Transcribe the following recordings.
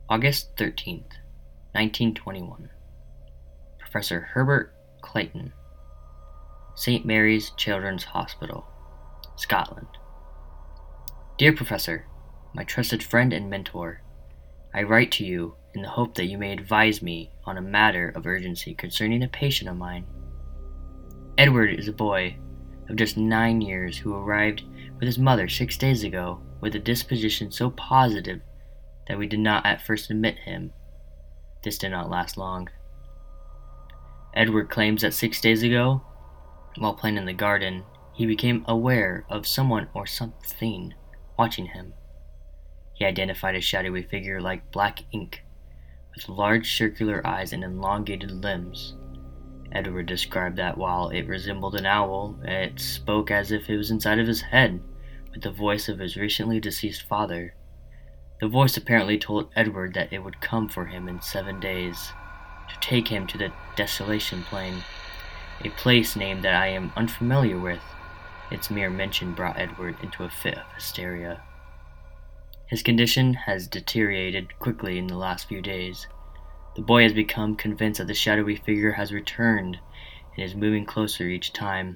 August 13th, 1921. Professor Herbert Clayton, St. Mary's Children's Hospital, Scotland. Dear Professor, my trusted friend and mentor, I write to you in the hope that you may advise me on a matter of urgency concerning a patient of mine. Edward is a boy of just 9 years who arrived with his mother 6 days ago with a disposition so positive that we did not at first admit him. This did not last long. Edward claims that 6 days ago, while playing in the garden, he became aware of someone or something watching him. He identified a shadowy figure like black ink, with large circular eyes and elongated limbs. Edward described that while it resembled an owl, it spoke as if it was inside of his head, with the voice of his recently deceased father. The voice apparently told Edward that it would come for him in 7 days, to take him to the Desolation Plain, a place named that I am unfamiliar with. Its mere mention brought Edward into a fit of hysteria. His condition has deteriorated quickly in the last few days. The boy has become convinced that the shadowy figure has returned and is moving closer each time.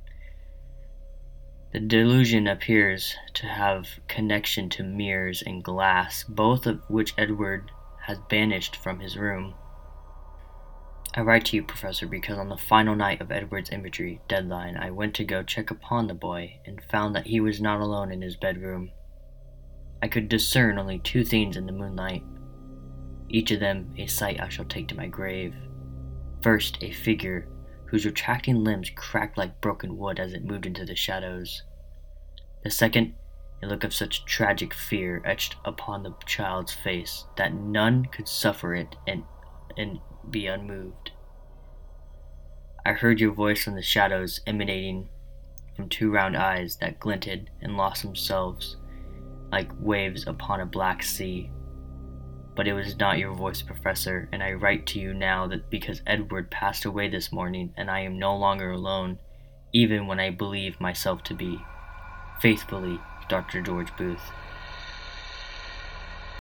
The delusion appears to have connection to mirrors and glass, both of which Edward has banished from his room. I write to you, Professor, because on the final night of Edward's imagery deadline, I went to go check upon the boy and found that he was not alone in his bedroom. I could discern only 2 things in the moonlight, each of them a sight I shall take to my grave. First, a figure whose retracting limbs cracked like broken wood as it moved into the shadows. The second, a look of such tragic fear etched upon the child's face that none could suffer it and be unmoved. I heard your voice from the shadows, emanating from 2 round eyes that glinted and lost themselves like waves upon a black sea. But it was not your voice, Professor, and I write to you now that because Edward passed away this morning and I am no longer alone, even when I believe myself to be. Faithfully, Dr. George Booth.